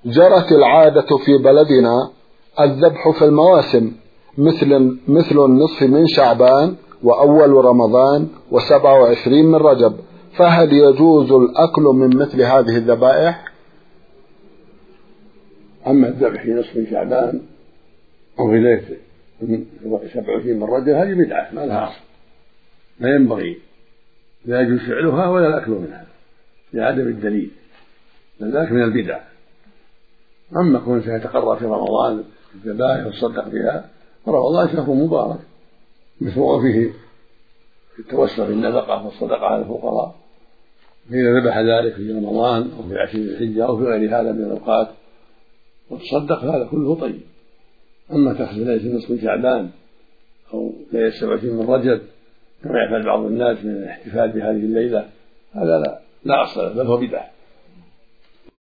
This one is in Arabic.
جرت العادة في بلدنا الذبح في المواسم مثل النصف من شعبان وأول رمضان و27 من رجب، فهل يجوز الأكل من مثل هذه الذبائح؟ أما الذبح في نصف شعبان أو في ليلة 27 من رجب هذه بدعة ما لها أصل، لا ينبغي، لا يجوز فعلها ولا الأكل منها لعدم الدليل، ذلك من البدع. أما كون سيتقرب في رمضان الذبائح وتصدق بها، فرمضان شهر مبارك مشروع فيه التوسع في النفقة والصدقة على الفقراء، فإذا ذبح ذلك في رمضان أو في 10 ذي الحجة أو في غير هذا من الأوقات وتصدق هذا كله طيب. أما تخصيص ليلة نصف شعبان أو ليلة 27 من رجب كما يفعل بعض الناس من الاحتفال بهذه الليلة، هذا لا أصل له، بل هو بدعة.